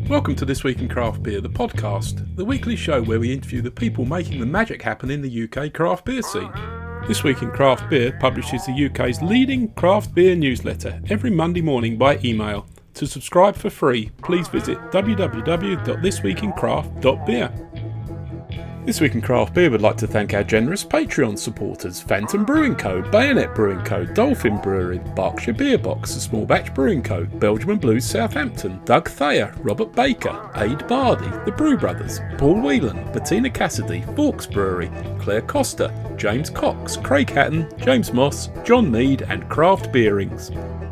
Welcome to This Week in Craft Beer, the podcast, the weekly show where we interview the people making the magic happen in the UK craft beer scene. This Week in Craft Beer publishes the UK's leading craft beer newsletter every Monday morning by email. To subscribe for free, please visit www.thisweekincraft.beer. This Week in Craft Beer would like to thank our generous Patreon supporters: Phantom Brewing Co., Bayonet Brewing Co., Dolphin Brewery, Berkshire Beer Box, The Small Batch Brewing Co., Belgium and Blues Southampton, Doug Thayer, Robert Baker, Aid Bardi, The Brew Brothers, Paul Whelan, Bettina Cassidy, Forks Brewery, Claire Costa, James Cox, Craig Hatton, James Moss, John Mead and Craft Beerings.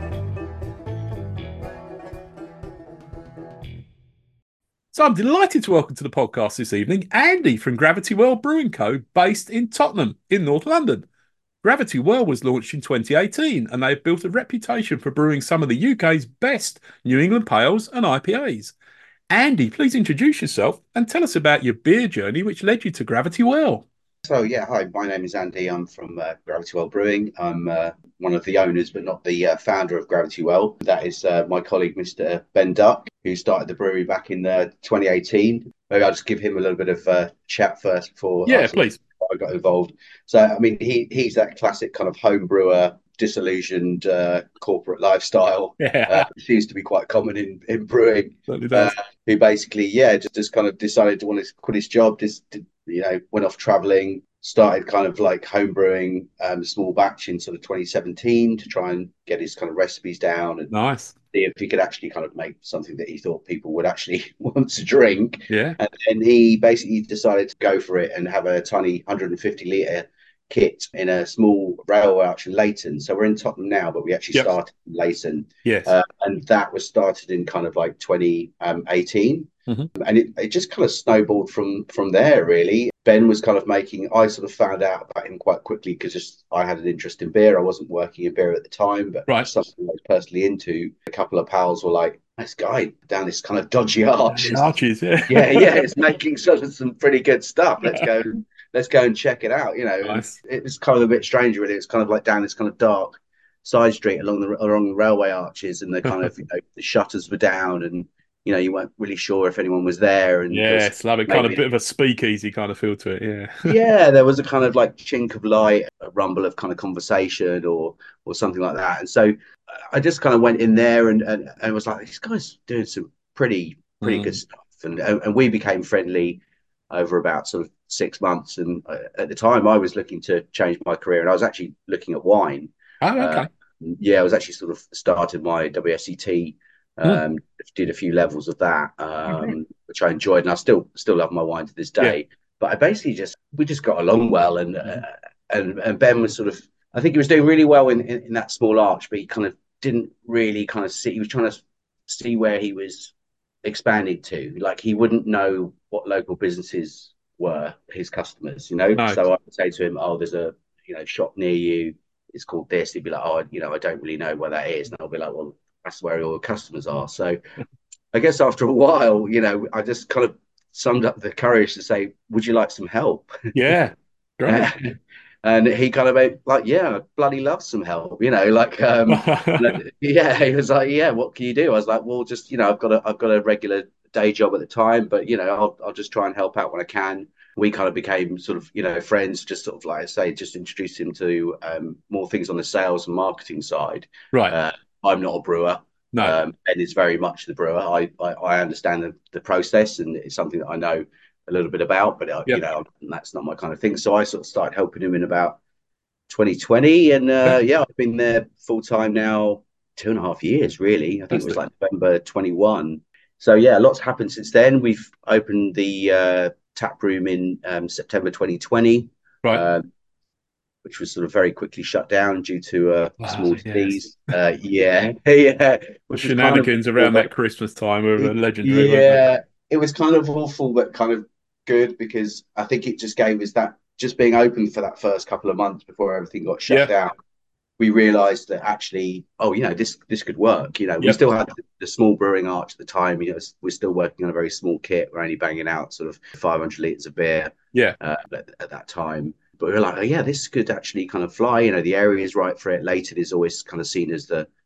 So I'm delighted to welcome to the podcast this evening Andy from Gravity Well Brewing Co., based in Tottenham in North London. Gravity Well was launched in 2018 and they've built a reputation for brewing some of the UK's best New England Pales and IPAs. Andy, please introduce yourself and tell us about your beer journey which led you to Gravity Well. Hi, my name is Andy. I'm from Gravity Well Brewing. I'm one of the owners, but not the founder of Gravity Well. That is my colleague, Mr. Ben Duck, who started the brewery back in 2018. Maybe I'll just give him a little bit of chat first before Please. I got involved. So, I mean, he's that classic kind of home brewer, disillusioned corporate lifestyle. Yeah, Seems to be quite common in brewing. certainly does. Who basically, just kind of decided to want to quit his job. Went off traveling, started kind of like home brewing small batch in sort of 2017 to try and get his kind of recipes down and Nice. see if he could actually kind of make something that he thought people would actually want to drink. Yeah. And then he basically decided to go for it and have a tiny 150 litre kit in a small railway arch in Leighton. So we're in Tottenham now, but we actually started in Leighton. Yes. And that was started in kind of like 2018. Mm-hmm. And it just kind of snowballed from there, really. Ben was kind of I sort of found out about him quite quickly because I had an interest in beer. I wasn't working in beer at the time, but Right. something I was personally into. A couple of pals were like, this guy down this kind of dodgy arch. Arches, yeah. It's making some pretty good stuff. Let's go and check it out. Nice. It was kind of a bit strange, really. It's kind of like down this kind of dark side street along the railway arches, and the kind of the shutters were down, and you weren't really sure if anyone was there. And Yes, like a kind of bit of a speakeasy kind of feel to it. Yeah. Yeah, there was a kind of like chink of light, a rumble of kind of conversation or something like that. And so I just kind of went in there and was like, this guy's doing some pretty good stuff. And we became friendly over about sort of 6 months. And at the time, I was looking to change my career, and I was actually looking at wine. Oh, okay. I was actually sort of started my WSET. Did a few levels of that, which I enjoyed, and I still love my wine to this day. Yeah. But I basically we just got along well, and Ben was sort of, I think he was doing really well in that small arch, but he kind of didn't really kind of see. He was trying to see where he was expanding to. Like, he wouldn't know what local businesses were his customers, Nice. So I would say to him, "Oh, there's a shop near you. It's called this." He'd be like, "Oh, I don't really know where that is," and I'll be like, "Well, that's where all the customers are." So I guess after a while, I just kind of summed up the courage to say, "Would you like some help?" Yeah, great. And he kind of went like, "Yeah, I bloody love some help," he was like, "Yeah, what can you do?" I was like, "Well, just, I've got a regular day job at the time, but I'll just try and help out when I can." We kind of became sort of, friends, just sort of, like I say, just introduced him to more things on the sales and marketing side. Right. I'm not a brewer. No. Ben is very much the brewer. I understand the process, and it's something that I know a little bit about, but that's not my kind of thing. So I sort of started helping him in about 2020, and I've been there full time now 2.5 years, really. I think it was like November 21. So yeah, lots happened since then. We've opened the tap room in September 2020. Right. Which was sort of very quickly shut down due to small disease. Yes. The shenanigans around that Christmas time were legendary. Yeah, it was kind of awful, but kind of good, because I think it just gave us that, just being open for that first couple of months before everything got shut down. We realised that actually, this could work. We still had the small brewing arch at the time. We're still working on a very small kit. We're only banging out sort of 500 litres of beer. At that time. But we were like, this could actually kind of fly. The area is right for it. Leighton is always kind of seen as the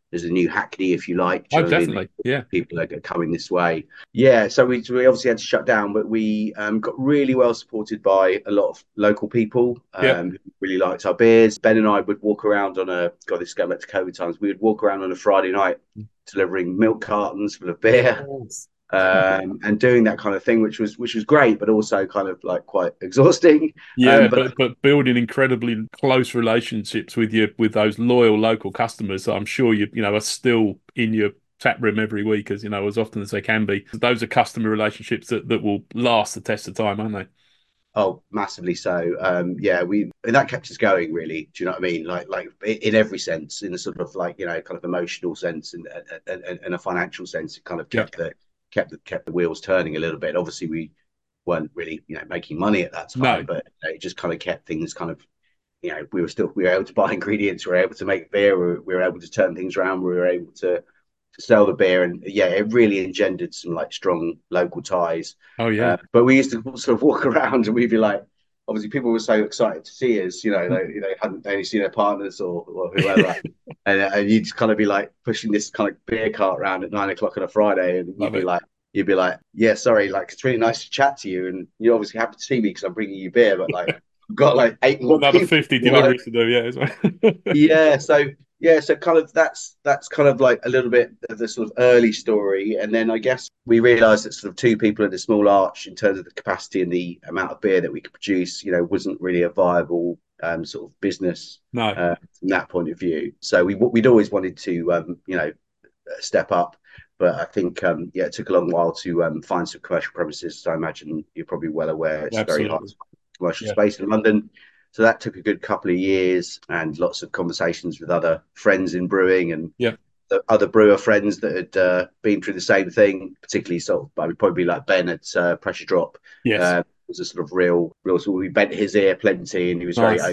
there's a new Hackney, if you like. Do Oh, you know what I mean? definitely. Yeah. People are coming this way. Yeah, so we obviously had to shut down, but we got really well supported by a lot of local people Yep. who really liked our beers. Ben and I would walk around on a, God, this is going back to COVID times, we would walk around on a Friday night delivering milk cartons full of beer. Yes. And doing that kind of thing, which was great, but also kind of like quite exhausting. Yeah, But but building incredibly close relationships with those loyal local customers that I'm sure you know are still in your tap room every week, as you know, as often as they can be. Those are customer relationships that will last the test of time, aren't they? oh, massively so. Yeah, and that kept us going, really. Do you know what I mean? Like in every sense, in a sort of like, kind of emotional sense and a financial sense, it kind of Yeah. kept the wheels turning a little bit. Obviously, we weren't really making money at that No. time, but it just kind of kept things kind of, we were able to buy ingredients, we were able to make beer, we were able to turn things around, we were able to sell the beer, and yeah, it really engendered some like strong local ties. Oh yeah. But we used to sort of walk around and we'd be like, obviously people were so excited to see us, they hadn't only seen their partners or whoever. And you'd just kind of be like pushing this kind of beer cart around at 9 o'clock on a Friday, and Love it. you'd be like, yeah, sorry, like it's really nice to chat to you, and you're obviously happy to see me because I'm bringing you beer, but like I've got like eight Got more another people. 50 Like, deliveries to do, yeah. As well. so kind of that's kind of like a little bit of the sort of early story, and then I guess we realised that sort of two people in a small arch, in terms of the capacity and the amount of beer that we could produce, wasn't really a viable sort of business No. from that point of view. So we'd always wanted to step up, but I think it took a long while to find some commercial premises. So I imagine you're probably well aware it's very hard Absolutely. to find commercial Yeah. space in London. So that took a good couple of years and lots of conversations with other friends in brewing and Yeah. the other brewer friends that had been through the same thing, particularly sort of, I would probably like Ben at Pressure Drop. Yes. Was a sort of real. So we bent his ear plenty, and he was Nice.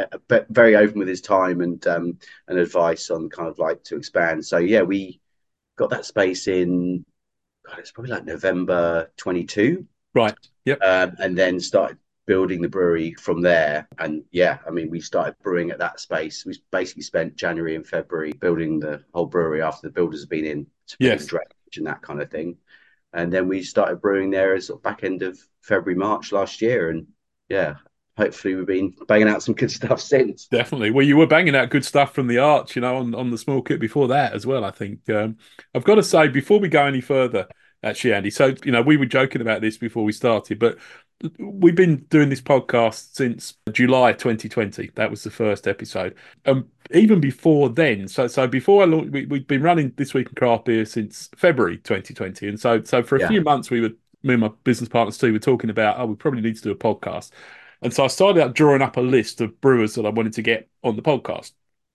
very open with his time and advice on kind of like to expand. So yeah, we got that space in, God, it's probably like November 22, Right. Yep. and then started building the brewery from there. And yeah, I mean, we started brewing at that space. We basically spent January and February building the whole brewery after the builders have been in to put in Yes. drainage and that kind of thing. And then we started brewing there as sort of back end of February, March last year. And yeah, hopefully we've been banging out some good stuff since. Definitely. Well, you were banging out good stuff from the arch, on the small kit before that as well, I think. I've got to say, before we go any further, actually, Andy, so, we were joking about this before we started, but we've been doing this podcast since July 2020. That was the first episode. Even before then, so before I launched, we've been running This Week in Craft Beer since February 2020. And so for a Yeah. few months, me and my business partners too, were talking about, we probably need to do a podcast. And so I started out drawing up a list of brewers that I wanted to get on the podcast.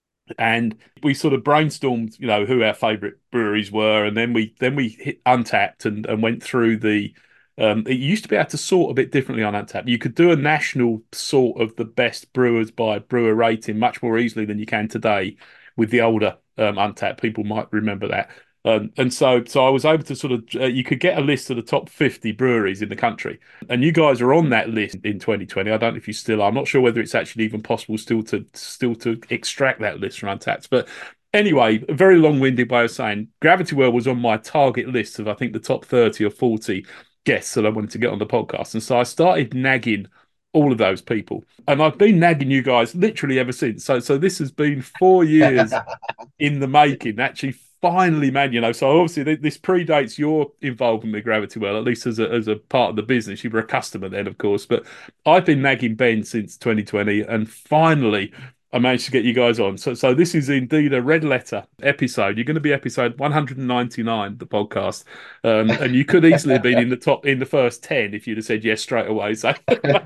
And we sort of brainstormed, who our favourite breweries were, and then we hit Untapped and went through the. It used to be able to sort a bit differently on Untapped. You could do a national sort of the best brewers by brewer rating much more easily than you can today with the older Untapped. People might remember that. And so I was able to sort of you could get a list of the top 50 breweries in the country, and you guys are on that list in 2020. I don't know if you still are. I'm not sure whether it's actually even possible still to extract that list from Untapped. But anyway, a very long-winded way of saying Gravity Well was on my target list of I think the top 30 or 40 guests that I wanted to get on the podcast, and so I started nagging all of those people, and I've been nagging you guys literally ever since. So this has been 4 years in the making, actually finally, man, so obviously this predates your involvement with Gravity Well, at least as a part of the business. You were a customer then, of course, but I've been nagging Ben since 2020, and finally I managed to get you guys on. So this is indeed a red letter episode. You're going to be episode 199, the podcast, and you could easily have been in the first 10 if you'd have said yes straight away. So,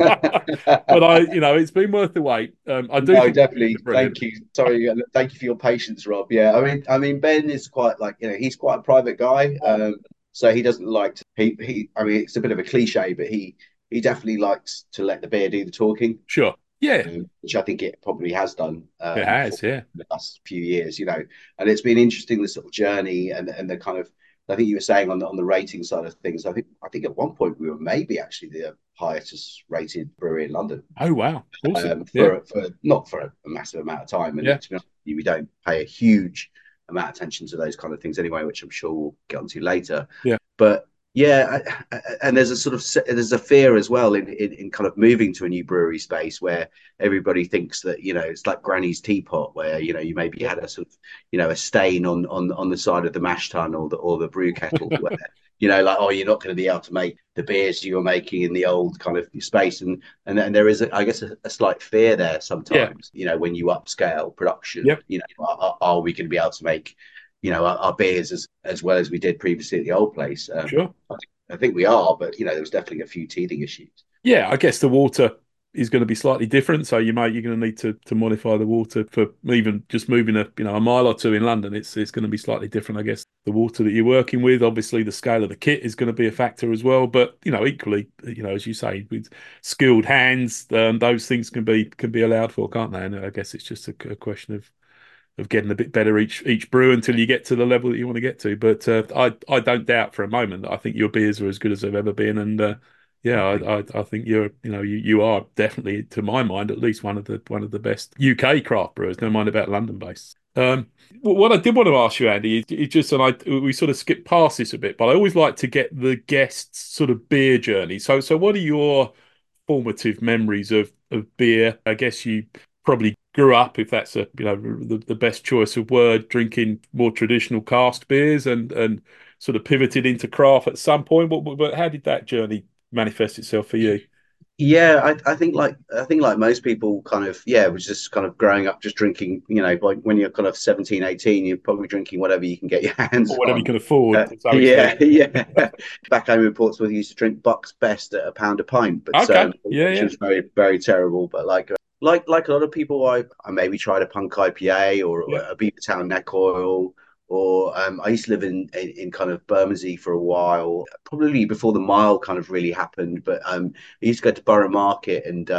but it's been worth the wait. I do No, think definitely. brilliant. Thank you. Sorry, thank you for your patience, Rob. Yeah, I mean, Ben is quite like he's quite a private guy. So he doesn't like to. I mean, it's a bit of a cliche, but he definitely likes to let the beer do the talking, Sure. Yeah, which I think it probably has done it for has. Yeah. the last few years. And it's been interesting, the sort of journey and the kind of. I think you were saying on the rating side of things. I think at one point we were maybe actually the highest rated brewery in London. Oh wow, awesome. Yeah, For not for a massive amount of time. And yeah, to be honest with you, we don't pay a huge amount of attention to those kind of things anyway, which I'm sure we'll get onto later. Yeah. But yeah, and there's a sort of there's a fear as well in kind of moving to a new brewery space where everybody thinks that it's like Granny's teapot, where you maybe had a sort of a stain on the side of the mash tun or the brew kettle, where like, oh, you're not going to be able to make the beers you were making in the old kind of space, and there is I guess a slight fear there Yeah. sometimes, when you upscale production, Yep. are we going to be able to make our beers as well as we did previously at the old place? Sure. I think we are, but there was definitely a few teething issues. Yeah, I guess the water is going to be slightly different. So you're going to need to modify the water for even just moving a mile or two in London. It's going to be slightly different, I guess. The water that you're working with, obviously, the scale of the kit is going to be a factor as well. But equally, as you say, with skilled hands, those things can be allowed for, can't they? And I guess it's just a question of getting a bit better each brew until you get to the level that you want to get to. But I don't doubt for a moment that I think your beers are as good as they've ever been, and yeah, I think you are definitely, to my mind, at least one of the best UK craft brewers. Never mind about London based. What I did want to ask you, Andy, is just, and we sort of skipped past this a bit, but I always like to get the guests' sort of beer journey. So what are your formative memories of beer? I guess you probably grew up, if that's the best choice of word, drinking more traditional cask beers and sort of pivoted into craft at some point. But how did that journey manifest itself for you? Yeah, I think like most people kind of, was just kind of growing up just drinking, like when you're kind of 17, 18, you're probably drinking whatever you can get your hands Or whatever you on. can afford to some Yeah, extent. yeah. Back home in Portsmouth, you used to drink Buck's Best at £1 a pint, but Okay. Yeah, which yeah. was very, very terrible. But like a lot of people, I maybe tried a Punk IPA or Yeah. a Beavertown Neck Oil, or I used to live in kind of Bermondsey for a while, probably before the mile kind of really happened. But I used to go to Borough Market and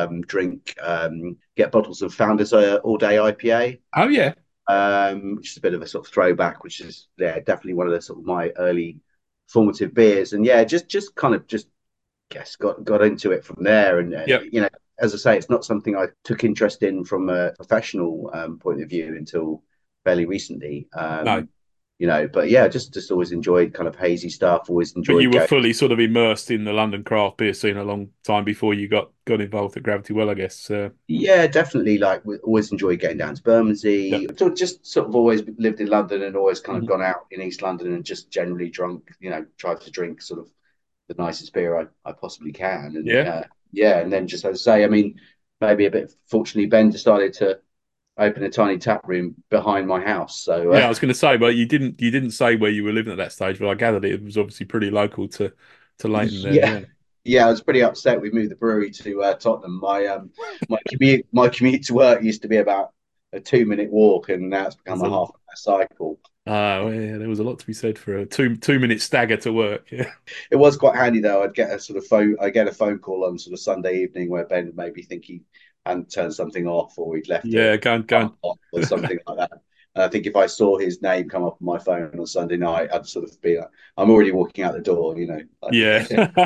get bottles of Founders All Day IPA, Oh, yeah. which is a bit of a sort of throwback, which is definitely one of the sort of my early formative beers. And yeah, just kind of just guess got into it from there. And Yeah. as I say, it's not something I took interest in from a professional point of view until fairly recently. No. But yeah, just always enjoyed kind of hazy stuff. Always But you enjoyed were going. fully sort of immersed in the London craft beer scene a long time before you got involved at Gravity Well, I guess. Yeah, definitely. Like, we always enjoyed getting down to Bermondsey. Yeah. So just sort of always lived in London and always kind of Mhm. gone out in East London and just generally drunk. Tried to drink sort of the nicest beer I possibly can. And Yeah. yeah, and then just as I say, I mean, maybe a bit fortunately, Ben decided to open a tiny tap room behind my house. So Yeah, I was going to say, but you didn't say where you were living at that stage, but I gathered it was obviously pretty local to Leighton there. yeah, Yeah. yeah, I was pretty upset. We moved the brewery to Tottenham. My commute to work used to be about a 2 minute walk, and now it's become There's a a half hour cycle. well, yeah, there was a lot to be said for a two minute stagger to work. Yeah. It was quite handy though. I get a phone call on sort of Sunday evening where Ben would maybe think he hadn't turned something off or he'd left Yeah, it going. off or something like that. And I think if I saw his name come up on my phone on Sunday night, I'd sort of be like, I'm already walking out the door. Yeah.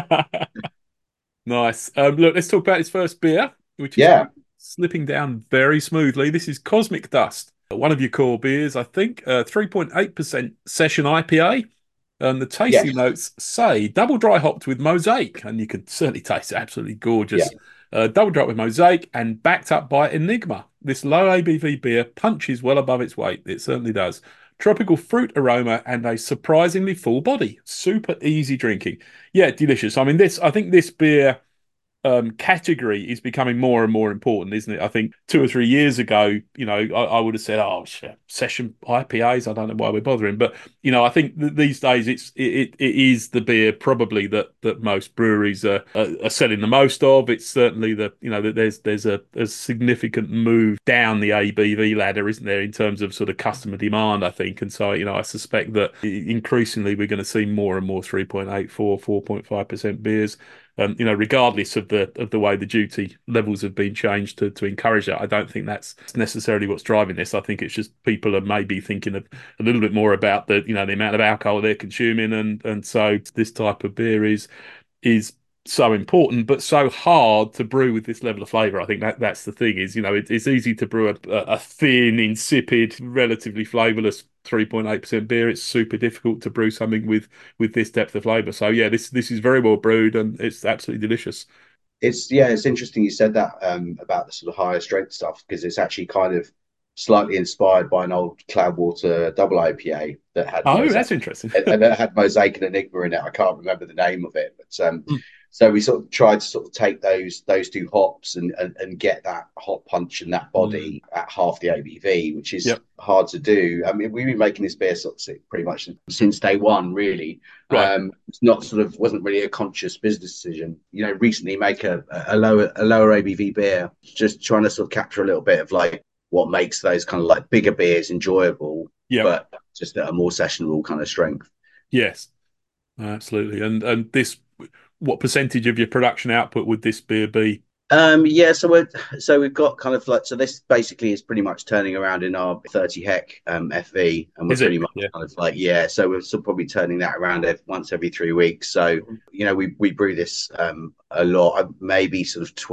Nice. Look, let's talk about his first beer, which is Yeah, slipping down very smoothly. This is Cosmic Dust, one of your core beers, I think. 3.8% session IPA. And the tasting yes, notes say double dry hopped with mosaic, and you could certainly taste it, absolutely yeah. gorgeous. Double dry with mosaic and backed up by Enigma. This low ABV beer punches well above its weight. It certainly does. Tropical fruit aroma and a surprisingly full body. Super easy drinking. Yeah, delicious. I mean, I think this beer category is becoming more and more important, isn't it? I think 2 or 3 years ago, I would have said, "Oh, shit, session IPAs. I don't know why we're bothering." But I think these days it is the beer probably that most breweries are selling the most of. It's certainly that there's a significant move down the ABV ladder, isn't there, in terms of sort of customer demand, I think. And so I suspect that increasingly we're going to see more and more 3.84, 4.5% beers. Regardless of the way the duty levels have been changed to encourage that, I don't think that's necessarily what's driving this. I think it's just people are maybe thinking of a little bit more about the amount of alcohol they're consuming, and so this type of beer is so important, but so hard to brew with this level of flavour. I think that's the thing is, it's easy to brew a thin, insipid, relatively flavourless 3.8% beer, it's super difficult to brew something with this depth of flavour. So yeah, this is very well brewed and it's absolutely delicious. It's interesting you said that about the sort of higher strength stuff because it's actually kind of slightly inspired by an old Cloudwater double IPA that had Oh, mosaic that's interesting. and that had mosaic and enigma in it. I can't remember the name of it, but Mm. so we sort of tried to sort of take those two hops and get that hop punch and that Mm. body at half the ABV, which is Yep. hard to do. I mean, we've been making this beer sort of pretty much since day one, really. Right. It's not sort of wasn't really a conscious business decision. You know, recently make a lower ABV beer, just trying to sort of capture a little bit of like what makes those kind of like bigger beers enjoyable, Yep. but just at a more sessionable kind of strength. Yes. Absolutely. And this, what percentage of your production output would this beer be? Yeah, so we've got kind of like so this basically is pretty much turning around in our 30 hec FV, and we're Is pretty it? much Yeah. kind of like yeah, so we're sort of probably turning that around once every 3 weeks. So you know we brew this a lot, maybe sort of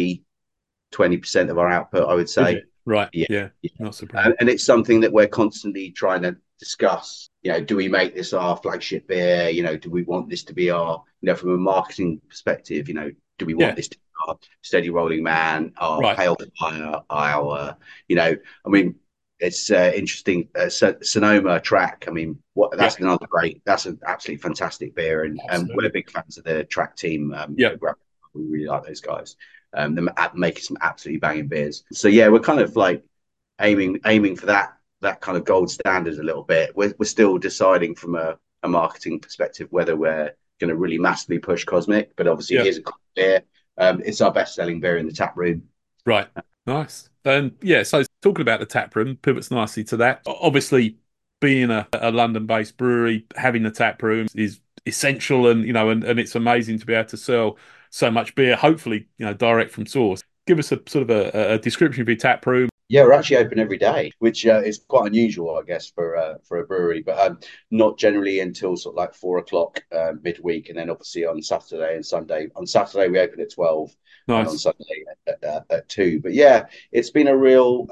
20% of our output, I would Is it? say. Right. Yeah, Yeah. yeah. Not surprised. And it's something that we're constantly trying to discuss. You know, do we make this our flagship beer? You know, do we want this to be our, you know, from a marketing perspective, you know, do we want Yeah. this to be our steady rolling man, our Right. pale fire, our, you know, I mean, it's interesting. Sonoma track. I mean, what Yeah. that's another great. That's an absolutely fantastic beer, and we're Absolutely. big fans of the track team. Yeah. We really like those guys. They're making some absolutely banging beers. So yeah, we're kind of like aiming for that kind of gold standard a little bit. We're still deciding from a marketing perspective whether we're going to really massively push Cosmic, but obviously Yeah. it is a beer. It's our best selling beer in the tap room. Right. Nice. And yeah, so talking about the tap room pivots nicely to that. Obviously, being a London-based brewery, having the tap room is essential, and and it's amazing to be able to sell so much beer, hopefully, direct from source. Give us a sort of a description of your tap room. Yeah, we're actually open every day, which is quite unusual, I guess, for a brewery. But not generally until sort of like 4 o'clock midweek, and then obviously on Saturday and Sunday. On Saturday we open at 12, and on Nice. Sunday at 2. But yeah, it's been a real.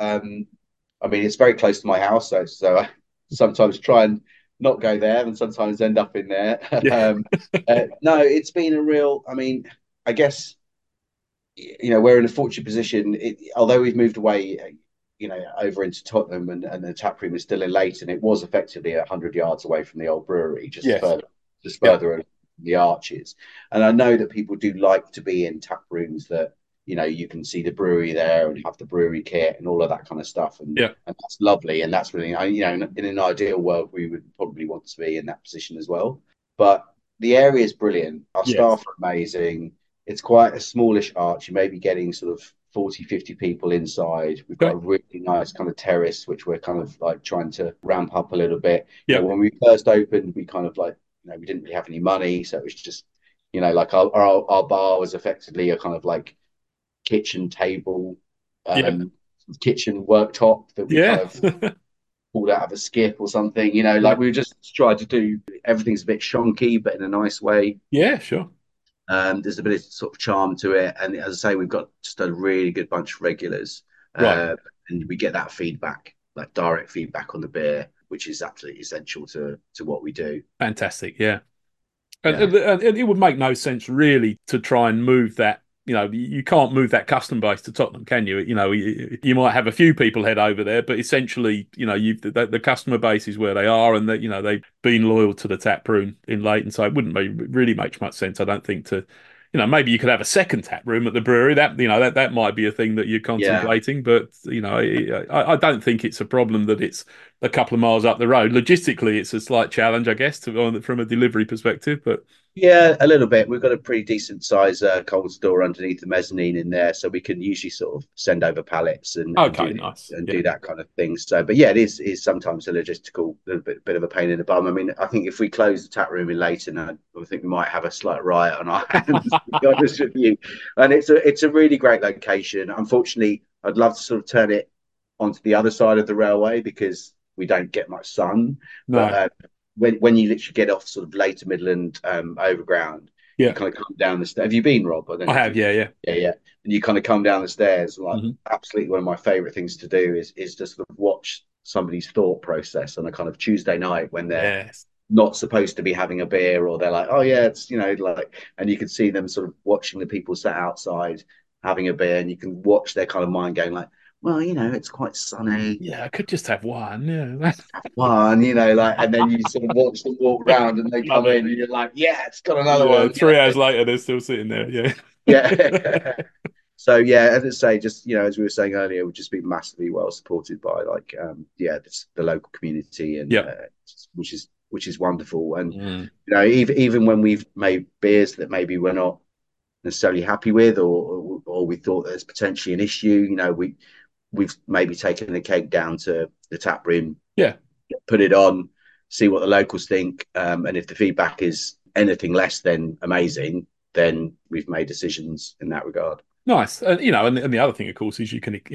I mean, it's very close to my house, so I sometimes try and not go there, and sometimes end up in there. Yeah. No, it's been a real. I mean, I guess you know we're in a fortunate position. Although we've moved away, you know, over into Tottenham, and the tap room is still in Leighton. It was effectively 100 yards away from the old brewery, Yes. just Yep. further the arches. And I know that people do like to be in tap rooms that you know you can see the brewery there and have the brewery kit and all of that kind of stuff, Yeah. and that's lovely. And that's really you know in an ideal world we would probably want to be in that position as well. But the area is brilliant. Our Yes. staff are amazing. It's quite a smallish arch. You may be getting sort of 40, 50 people inside. We've got Okay. a really nice kind of terrace, which we're kind of like trying to ramp up a little bit. You know, Yep. when we first opened, we kind of like, you know, we didn't really have any money. So it was just, you know, like our bar was effectively a kind of like kitchen table, Yeah. kitchen worktop that we kind Yeah. of pulled out of a skip or something, you know, like Yeah. we just tried to do everything's a bit shonky, but in a nice way. Yeah. Sure. There's a bit of sort of charm to it, and as I say, we've got just a really good bunch of regulars, Right. and we get that feedback, like direct feedback on the beer, which is absolutely essential to what we do. Fantastic. Yeah. And, Yeah, and, and it would make no sense really to try and move that. You can't move that custom base to Tottenham, can you? You might have a few people head over there, but essentially, the customer base is where they are, and that they've been loyal to the tap room in Leighton, so it wouldn't really make much sense, I don't think, to maybe you could have a second tap room at the brewery. That might be a thing that you're yeah. contemplating, but I don't think it's a problem that it's a couple of miles up the road. Logistically, it's a slight challenge, I guess, from a delivery perspective. But Yeah, a little bit. We've got a pretty decent size cold store underneath the mezzanine in there, so we can usually sort of send over pallets okay, nice, and yeah, do that kind of thing. So, but yeah, it is sometimes a logistical little bit of a pain in the bum. I mean, I think if we close the tap room in Leighton, I think we might have a slight riot on our hands. To be honest with you, and it's a really great location. Unfortunately, I'd love to sort of turn it onto the other side of the railway because we don't get much sun, but no, when you literally get off sort of later Midland overground, you yeah, kind of come down the stairs. Have you been, Rob? I don't I know if have, you. yeah, yeah, Yeah, yeah. And you kind of come down the stairs. Like hmm absolutely, one of my favorite things to do is just sort of watch somebody's thought process on a kind of Tuesday night when they're Yes. not supposed to be having a beer, or they're like, oh yeah, it's like, and you can see them sort of watching the people sat outside having a beer, and you can watch their kind of mind going like, well, it's quite sunny. Yeah, I could just have one. Yeah. One, like, and then you sort of watch them walk round and they Love come it. in and you're like, yeah, it's got another Yeah, one. 3 hours later, they're still sitting there. Yeah. Yeah. So yeah, as I say, just as we were saying earlier, we've just been massively well supported by like the local community, and Yeah. which is wonderful. And Mm. even when we've made beers that maybe we're not necessarily happy with, or we thought there's potentially an issue, we've maybe taken the keg down to the tap room, Yeah. put it on, see what the locals think, and if the feedback is anything less than amazing, then we've made decisions in that regard. Nice. And and the other thing, of course, is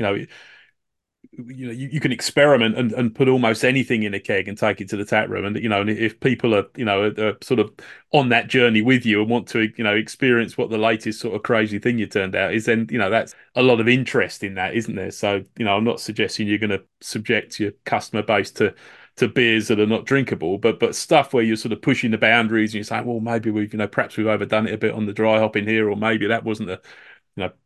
you can experiment and put almost anything in a keg and take it to the tap room, and if people are sort of on that journey with you and want to experience what the latest sort of crazy thing you turned out is, then that's a lot of interest in that, isn't there? So I'm not suggesting you're going to subject your customer base to beers that are not drinkable, but stuff where you're sort of pushing the boundaries and you're saying, well, maybe perhaps we've overdone it a bit on the dry hop in here, or maybe that wasn't a you know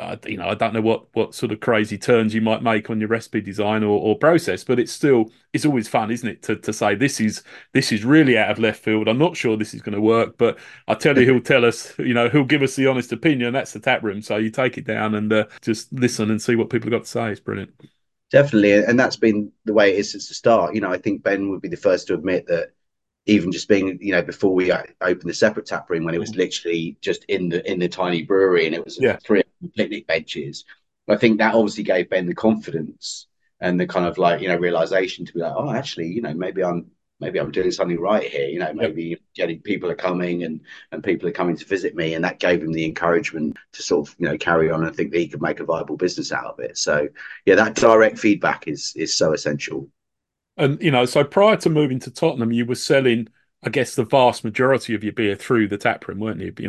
I don't know what sort of crazy turns you might make on your recipe design or process, but it's always fun, isn't it, to say this is really out of left field. I'm not sure this is going to work, but I tell you, he'll tell us, he'll give us the honest opinion. That's the tap room. So you take it down and just listen and see what people have got to say. It's brilliant. Definitely, and that's been the way it is since the start. I think Ben would be the first to admit that even just being, before we opened the separate tap room, when it was literally just in the tiny brewery and it was Yeah. 3 picnic benches, I think that obviously gave Ben the confidence and the kind of like realization to be like, oh, actually, maybe I'm doing something right here. Maybe getting people are coming and people are coming to visit me, and that gave him the encouragement to sort of carry on and think that he could make a viable business out of it. So yeah, that direct feedback is so essential. And so prior to moving to Tottenham, you were selling, I guess, the vast majority of your beer through the tap room, weren't you?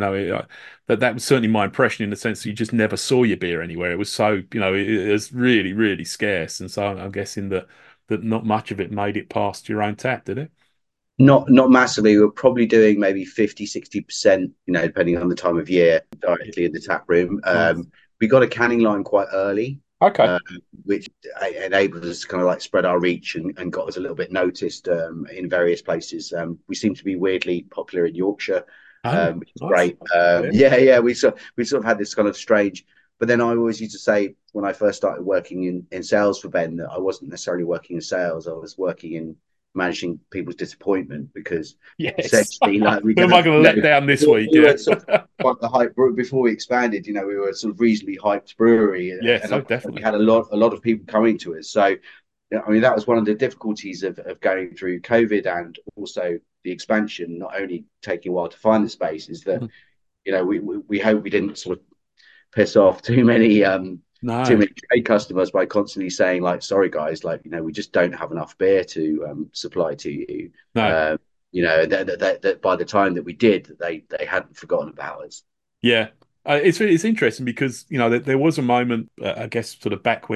That was certainly my impression, in the sense that you just never saw your beer anywhere. It was so, it was really, really scarce, and so I'm guessing that not much of it made it past your own tap, did it? Not massively. We're probably doing maybe 50-60%, depending on the time of year, directly in the tap room. Nice. We got a canning line quite early, Okay. which enabled us to kind of like spread our reach and got us a little bit noticed in various places. We seem to be weirdly popular in Yorkshire, Oh, which is nice. great. Yeah. We sort of had this kind of strange. But then I always used to say, when I first started working in sales for Ben, that I wasn't necessarily working in sales. I was working in managing people's disappointment, because Yes. essentially, like, we Who am kind I of, going to let down this week? we Yeah. were sort of quite the hype before we expanded. We were sort of reasonably hyped brewery, Yes, and oh, we definitely. had a lot of people coming to us. So I mean, that was one of the difficulties of going through COVID, and also the expansion. Not only taking a while to find the space, is that Mm. we hope we didn't sort of piss off too many No, trade customers by constantly saying like, sorry guys, like, we just don't have enough beer to supply to you. no. That by the time that we did, they hadn't forgotten about us. Yeah. It's interesting because, there was a moment, I guess, sort of back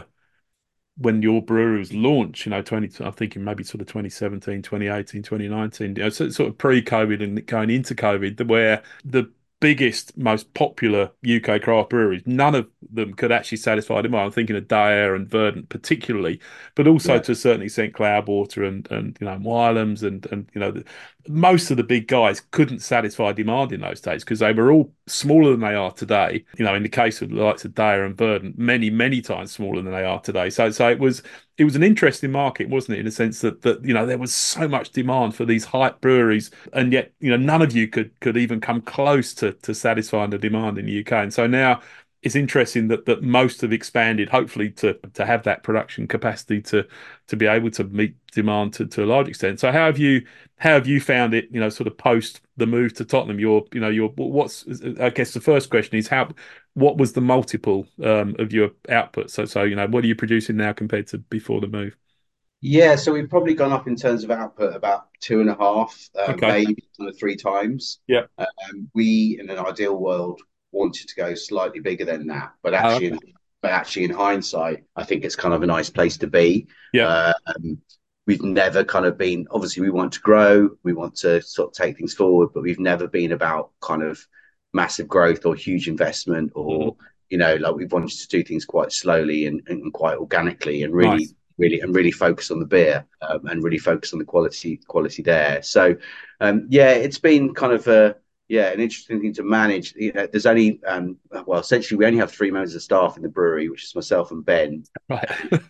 when your brewery was launched, 20, I'm thinking maybe sort of 2017, 2018, 2019, sort of pre-COVID and going into COVID, where the biggest, most popular UK craft breweries, none of them could actually satisfy demand. I'm thinking of Dare and Verdant particularly, but also Yeah. to a certain extent Cloudwater and Wylam's and most of the big guys couldn't satisfy demand in those days because they were all smaller than they are today. In the case of the likes of Dare and Verdant, many, many times smaller than they are today. So it was an interesting market, wasn't it? In a sense that there was so much demand for these hype breweries, and yet none of you could even come close to satisfying the demand in the UK. And so now it's interesting that most have expanded, hopefully to have that production capacity to be able to meet demand to a large extent. So how have you found it? Sort of post the move to Tottenham. What's, I guess the first question is, what was the multiple of your output? So what are you producing now compared to before the move? Yeah, so we've probably gone up in terms of output about 2.5, Okay. maybe kind of 3 times. Yeah. We, in an ideal world, wanted to go slightly bigger than that, but Oh, actually, okay. but actually in hindsight, I think it's kind of a nice place to be. Yeah. Um, we've never kind of been, obviously we want to grow, we want to sort of take things forward, but we've never been about kind of massive growth or huge investment or, Mhm. like we've wanted to do things quite slowly and quite organically and Nice. really focus on the beer, and really focus on the quality there. So yeah, it's been kind of an interesting thing to manage. There's only well, essentially we only have three members of staff in the brewery, which is myself and Ben, Right.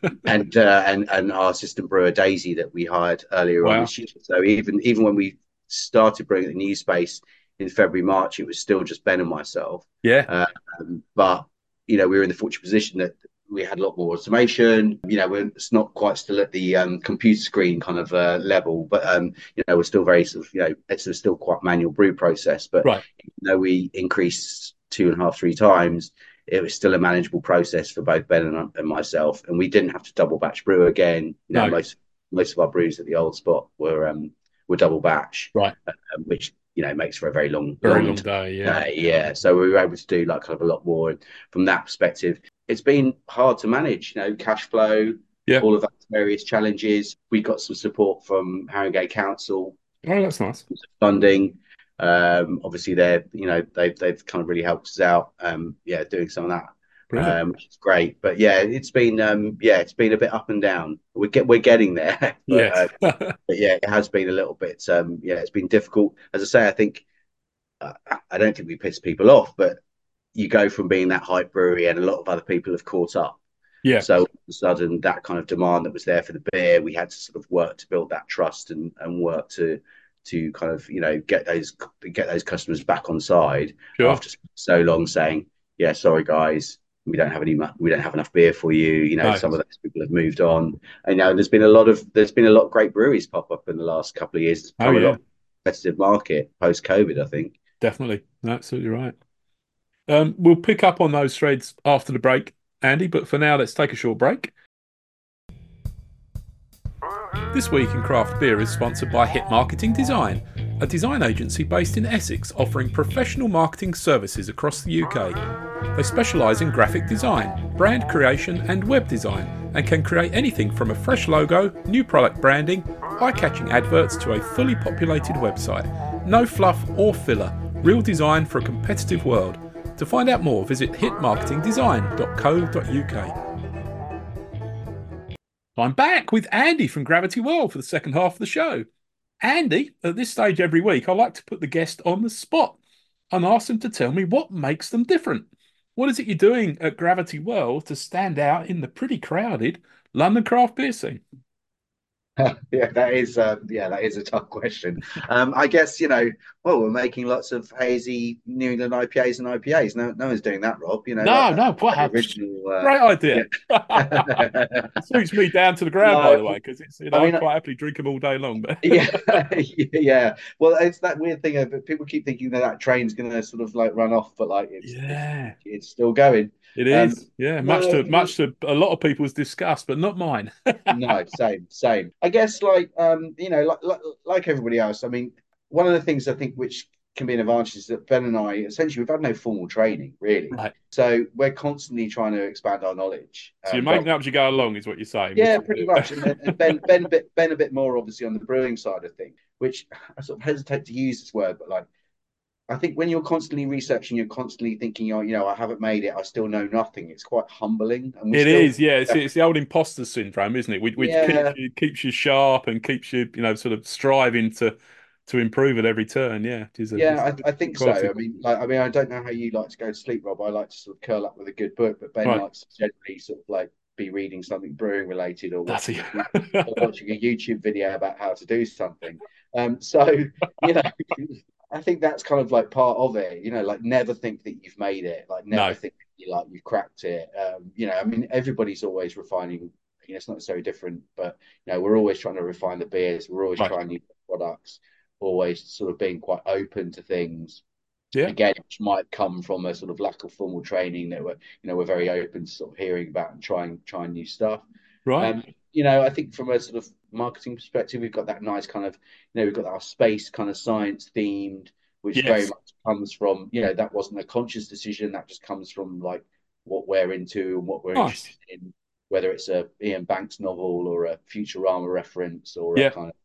and our assistant brewer Daisy that we hired earlier on Wow. this year. So even when we started brewing the new space in February March, it was still just Ben and myself. Yeah. But we were in the fortunate position that we had a lot more automation. It's not quite still at the computer screen kind of level, but we're still very sort of it's still quite manual brew process. But Right. we increased two and a half, three times. It was still a manageable process for both Ben and myself, and we didn't have to double batch brew again. No. Most of our brews at the old spot were double batch, Right. which makes for a very Very long long day. Yeah. day. Yeah, so we were able to do like kind of a lot more. And from that perspective, it's been hard to manage. Cash flow, Yeah. all of those various challenges. We got some support from Haringey Council, Oh, that's nice. funding. Obviously, they've kind of really helped us out. Doing some of that, Brilliant. which is great. But yeah, it's been a bit up and down. We're getting there, but Yes. but yeah, it has been a little bit. It's been difficult. As I say, I think I don't think we piss people off, but you go from being that hype brewery, and a lot of other people have caught up. Yeah. So all of a sudden, that kind of demand that was there for the beer, we had to sort of work to build that trust and work to kind of get those customers back on side Sure. after so long saying, yeah, sorry guys, we don't have enough beer for you. No. Some of those people have moved on. And there's been a lot of great breweries pop up in the last couple of years. It's Oh, become a lot yeah. of competitive market post COVID, I think. Definitely. Absolutely right. We'll pick up on those threads after the break, Andy, but for now, let's take a short break. This week in Craft Beer is sponsored by Hit Marketing Design, a design agency based in Essex offering professional marketing services across the UK. They specialise in graphic design, brand creation and web design, and can create anything from a fresh logo, new product branding, eye-catching adverts to a fully populated website. No fluff or filler, real design for a competitive world. To find out more, visit hitmarketingdesign.co.uk. I'm back with Andy from Gravity World for the second half of the show. Andy, at this stage every week, I like to put the guest on the spot and ask them to tell me what makes them different. What is it you're doing at Gravity World to stand out in the pretty crowded London craft beer scene? That is a tough question. I guess we're making lots of hazy New England IPAs and IPAs. No one's doing that, Rob. No, That's no, the perhaps. original. Great idea. Yeah. Suits me down to the ground, by No, the way, because it's I I mean, quite happily drink them all day long. But yeah, yeah. Well, it's that weird thing of people keep thinking that train's going to sort of like run off, but like yeah, it's still going. it Um, is. Yeah, much no, to much to a lot of people's disgust, but not mine. No, same. I guess like everybody else. I mean, one of the things I think which can be an advantage is that Ben and I essentially we've had no formal training really, Right. so we're constantly trying to expand our knowledge. So you're But making up as you go along, is what you're saying. yeah, pretty much. And Ben a bit more obviously on the brewing side of things, which I sort of hesitate to use this word, but like I think when you're constantly researching, you're constantly thinking, oh, I haven't made it, I still know nothing. It's quite humbling, and we It still, is, yeah. It's the old imposter syndrome, isn't it? Which yeah. keeps you sharp and keeps you, sort of striving to improve at every turn. Yeah, it's Yeah, I good think so. quality. I don't know how you like to go to sleep, Rob. I like to sort of curl up with a good book, but Ben Right, likes to generally sort of like be reading something brewing related or that's watching it. or watching a YouTube video about how to do something. So you know, I think that's kind of like part of it. Like never think that you've made it. Like never No, think that you've cracked it. I mean, everybody's always refining. It's not so different, but we're always trying to refine the beers. We're always right. trying new products, always sort of being quite open to things. Yeah, Again, which might come from a sort of lack of formal training that we're very open to sort of hearing about and trying new stuff. right. Um, I think from a sort of marketing perspective, we've got that nice kind of, we've got our space kind of science themed, which very Yes, much comes from, that wasn't a conscious decision. That just comes from like what we're into and what we're Nice. interested in, whether it's a Ian Banks novel or a Futurama reference or a Yeah. kind of,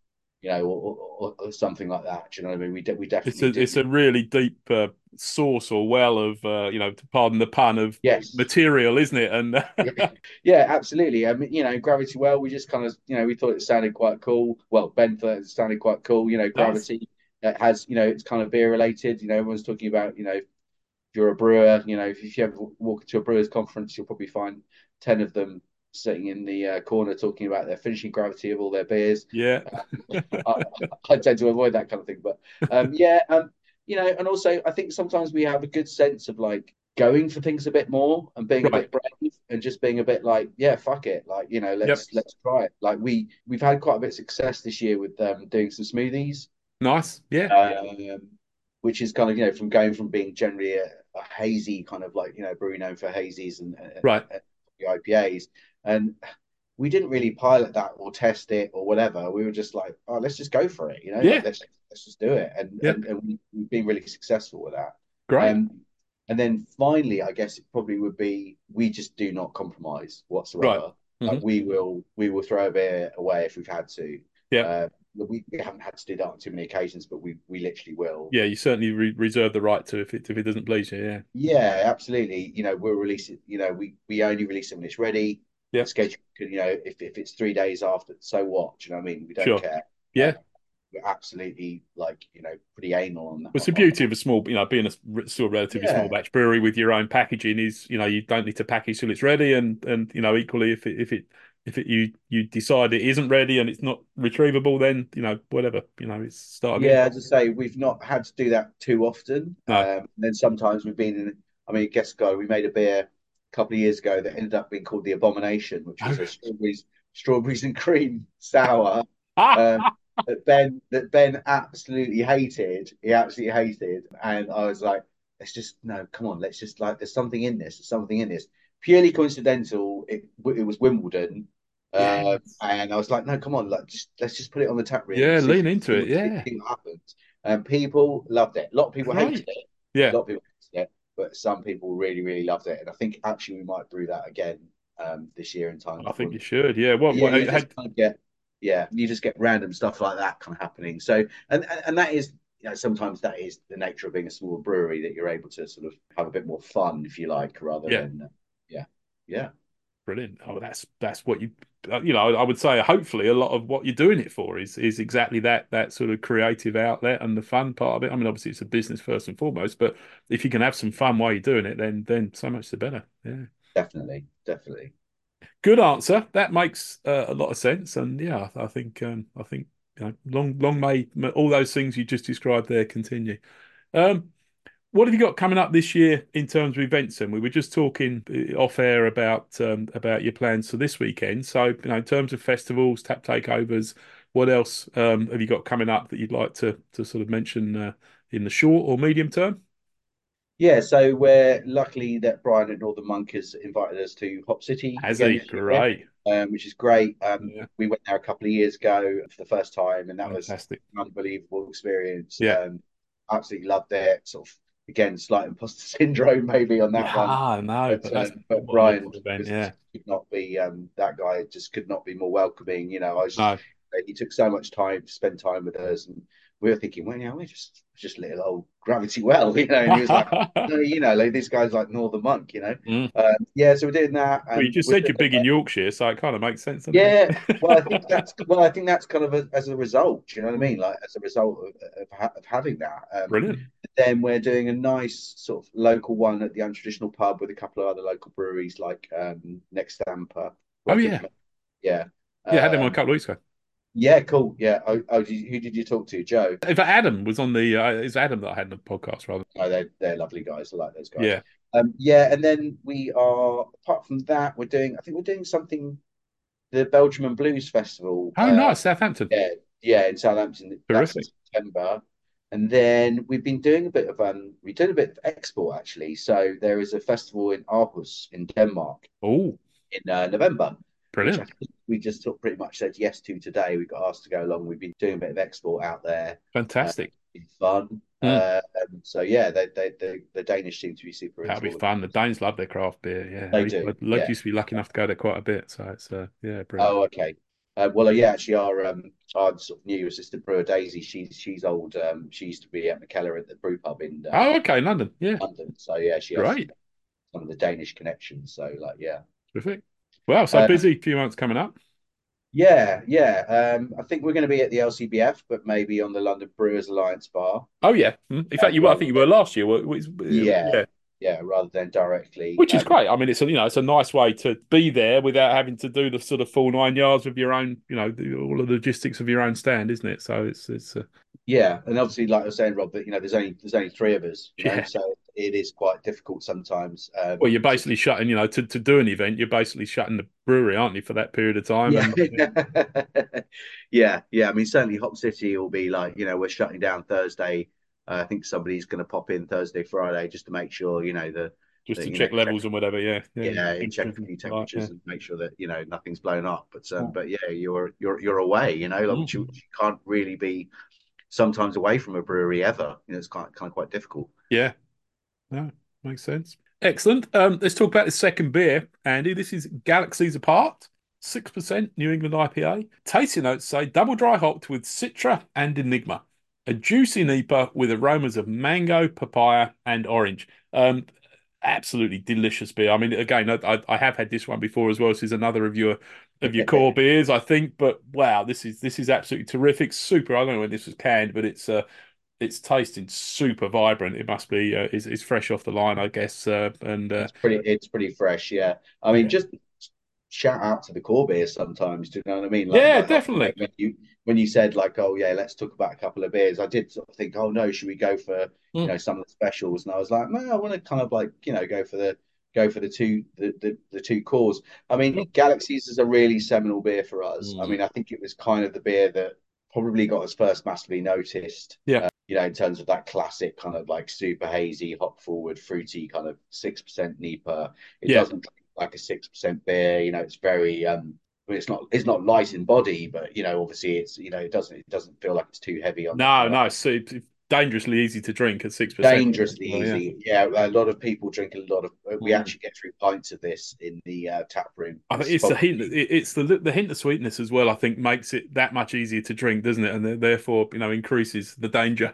or something like that. Do you know what I mean? We It's definitely a do. it's a really deep source or well of to pardon the pun of Yes. material, isn't it? And Yeah, yeah, absolutely. I mean, Gravity Well, we just kind of, we thought it sounded quite cool. Well, Ben thought it sounded quite cool. does. Gravity, it has, it's kind of beer related. Everyone's talking about, if you're a brewer, if you ever walk into a brewers conference, you'll probably find 10 of them sitting in the corner talking about their finishing gravity of all their beers. Yeah. I, I tend to avoid that kind of thing, but yeah, and also I think sometimes we have a good sense of like going for things a bit more and being a Right. bit brave and just being a bit like, yeah, fuck it, like Yep. let's try it. Like we've had quite a bit of success this year with doing some smoothies, Nice. Yeah. um, which is kind of from going from being generally a hazy kind of like brewery known for hazies Right. and the IPAs, and we didn't really pilot that or test it or whatever. We were just like, oh, let's just go for it, like Yeah. let's just do it, and Yep. we've been really successful with that. Great. Um, and then finally, I guess it probably would be we just do not compromise Right. whatsoever. Hmm. Like we will throw a beer away if we've had to. Yeah. Uh, we haven't had to do that on too many occasions, but we literally will. Yeah. You certainly reserve the right to if it doesn't please you. Yeah. Yeah, absolutely. We'll release it. We only release it when it's ready. Yeah. The schedule could, if it's 3 days after, so what? Do you know what I mean? We don't Sure. care. Yeah. We're absolutely like, pretty anal on that. Well, it's the beauty of a small, being still relatively small Yeah, batch brewery with your own packaging is, you don't need to package till it's ready, and equally if it you decide it isn't ready and it's not retrievable, then whatever, it's start again. yeah. As I say, we've not had to do that too often. No. And then sometimes we've been in. I mean, guess go. We made a beer a couple of years ago that ended up being called the Abomination, which was a strawberries and cream sour. Um, that Ben absolutely hated. He absolutely hated, and I was like, let's just no, come on, let's just like, there's something in this. There's something in this. Purely coincidental. It was Wimbledon, Yeah. and I was like, no, come on, like just let's just put it on the tap room Yeah. and Lean into it. Yeah. see what happens. And people loved it. A lot of people hated Great. it. A Yeah. lot of people hated it, but some people really, really loved it. And I think actually we might brew that again this year in time I think for you should. Yeah. What yeah, you had just kind of get yeah, you just get random stuff like that kind of happening. So and that is sometimes that is the nature of being a small brewery that you're able to sort of have a bit more fun if you like rather yeah. than yeah yeah Brilliant. Oh, that's what I would say. Hopefully, a lot of what you're doing it for is exactly that sort of creative outlet and the fun part of it. I mean, obviously, it's a business first and foremost, but if you can have some fun while you're doing it, then so much the better. Yeah. definitely. Good answer. That makes a lot of sense. And yeah, I think long may all those things you just described there continue. Um, What have you got coming up this year in terms of events? And we were just talking off air about your plans for this weekend. So, in terms of festivals, tap takeovers, what else have you got coming up that you'd like to sort of mention in the short or medium term? Yeah, so we're luckily that Brian at Northern Monk has invited us to Hop City Has again he? this year, Great. which is great. Yeah, We went there a couple of years ago for the first time, and that was fantastic. an unbelievable experience. Yeah. Absolutely loved it. Sort of again, slight imposter syndrome maybe on that one, Yeah, no, but but that's but what I love Brian for the event. was Yeah. could not be that guy just could not be more welcoming. I was just No. he took so much time to spend time with us, and we were thinking, well, we're just little old Gravity Well, and he was like, no, like these guys like Northern Monk, Mm. yeah. So we're doing that, Well, you and just we're said doing you're big in Yorkshire, so it kind of makes sense, doesn't yeah. Well, I think it? that's kind of as a result. You know what I mean? Like as a result of having that. Brilliant. Then we're doing a nice sort of local one at the Untraditional Pub with a couple of other local breweries like Next Stamper, who Oh I think yeah, yeah. yeah. I had them on a Um, couple of weeks ago. yeah, cool. Yeah. Who did you talk to? Joe. In fact, Adam was on the. It's Adam that I had on the podcast rather. Oh, they're lovely guys. I like those guys. Yeah. Yeah, and then we are apart from that, I think we're doing something the Belgium and Blues Festival. Oh, nice, Southampton. Yeah, yeah, in Southampton. That's in Terrific. September. And then we've been doing a bit of we did a bit of export actually. So there is a festival in Aarhus in Denmark Oh, in November. which I Brilliant. think we just sort of pretty much said yes to today. We got asked to go along. We've been doing a bit of export out there. Fantastic. It's fun. Mm. So yeah, the Danish seem to be super That'll into be all of fun. The Danes love their craft beer. Yeah, they do. I Yeah. used to be lucky enough to go there quite a bit. So it's yeah, brilliant. Oh, okay. Well, yeah, actually, our sort of new assistant brewer Daisy, she's old. She used to be at McKellar at the brew pub in Oh, okay, London. Yeah, London. So yeah, she has great. some of the Danish connections. So like, yeah. Terrific. Well, so Um, busy. Few months coming up. yeah, yeah. I think we're going to be at the LCBF, but maybe on the London Brewers Alliance bar, Oh yeah. In fact, you were. I rather think you were than last year. yeah, Yeah, yeah, rather than directly. which is great. I mean, it's it's a nice way to be there without having to do the sort of full 9 yards of your own. All of the logistics of your own stand, isn't it? So it's Yeah, and obviously, like I was saying, Rob, that there's only three of us, yeah. so it is quite difficult sometimes. Well, you're basically shutting. To do an event, you're basically shutting the brewery, aren't you, for that period of time? Yeah, And yeah, yeah. I mean, certainly Hop City will be like, we're shutting down Thursday. I think somebody's going to pop in Thursday, Friday, just to make sure, just that to check check, levels and whatever. Yeah, yeah. yeah, check a Everything few like, yeah. temperatures and make sure that nothing's blown up. But yeah, you're away. Like which you can't really be sometimes away from a brewery ever. It's kind of quite difficult. Yeah. No, makes sense. Excellent. Let's talk about the second beer, Andy. This is Galaxies Apart, 6% New England IPA. Tasting notes say double dry hopped with Citra and Enigma. A juicy NEPA with aromas of mango, papaya, and orange. Absolutely delicious beer. I mean, again, I have had this one before as well. This is another of your core beers, I think. But wow, this is absolutely terrific. Super. I don't know when this was canned, but it's tasting super vibrant. It must be it's fresh off the line, I guess. And It's pretty fresh, yeah. I mean, yeah, just shout out to the core beers sometimes. Do you know what I mean? yeah, definitely. When you said like, oh yeah, let's talk about a couple of beers. I did sort of think, oh no, should we go for Mm. some of the specials? And I was like, no, I want to kind of like go for the two cores. I mean, Galaxies is a really seminal beer for us. I Mm. mean, I think it was kind of the beer that probably got us first massively noticed. Yeah, In terms of that classic kind of like super hazy, hop forward, fruity kind of 6% NEPA. It yeah. doesn't drink like a 6% beer. It's very it's not light in body, but obviously it doesn't feel like it's too heavy on No, the. no. It's dangerously easy to drink at 6%. Dangerously Well, yeah. easy. Yeah, a lot of people drink a lot of. We Mm. actually get through pints of this in the tap room. I think It's it's the hint. probably It's the hint of sweetness as well. I think makes it that much easier to drink, doesn't it? And therefore, increases the danger.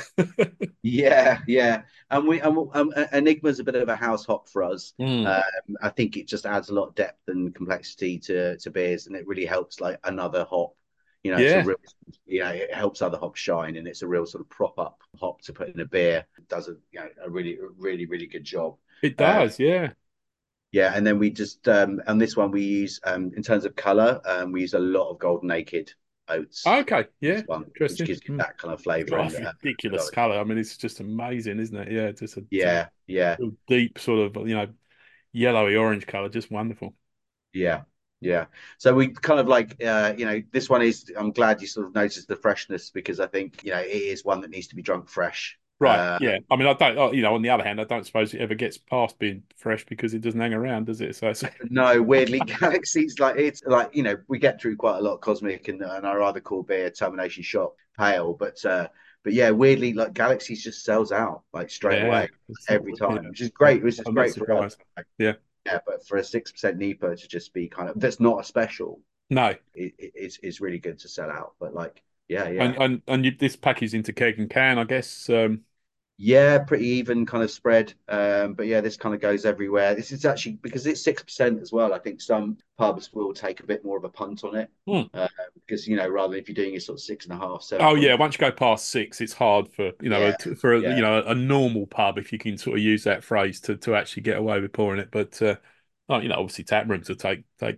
yeah, yeah. And Enigma's a bit of a house hop for us. Mm. Um, I think it just adds a lot of depth and complexity to beers, and it really helps like another hop. It's a Yeah, real, it helps other hops shine, and it's a real sort of prop up hop to put in a beer. It does a really, really, really good job. it Uh, does. Yeah. yeah, and then we just on this one we use in terms of color, we use a lot of Golden Naked oats. Okay. This Yeah. one, which Interesting. gives you Mm. that kind of flavor Oh, and ridiculous color. I mean, it's just amazing, isn't it? Yeah, just a sort of yeah, yeah. real deep sort of yellowy orange color, just wonderful. Yeah, yeah. So we kind of like, this one is. I'm glad you sort of noticed the freshness because I think it is one that needs to be drunk fresh. Right. Yeah. I mean, I don't. On the other hand, I don't suppose it ever gets past being fresh because it doesn't hang around, does it? So it's No, weirdly, Galaxies like it's like we get through quite a lot of Cosmic and our other cool beer, Termination Shot Pale, but yeah, weirdly, like Galaxies just sells out like straight yeah. away every time, which is great. Which is I'm not great for us. surprised. Yeah. Yeah, but for a 6% NEPA to just be kind of that's not a special, No. it's really good to sell out. But like, yeah, And yeah. this package into keg and can, I guess. Yeah, pretty even kind of spread. But yeah, this kind of goes everywhere. This is actually because it's 6% as well. I think some pubs will take a bit more of a punt on it Hmm. because rather than if you're doing a sort of 6.5, seven Oh yeah. point, Once you go past six, it's hard for yeah, yeah, a normal pub, if you can sort of use that phrase, to actually get away with pouring it. But obviously tap rooms will take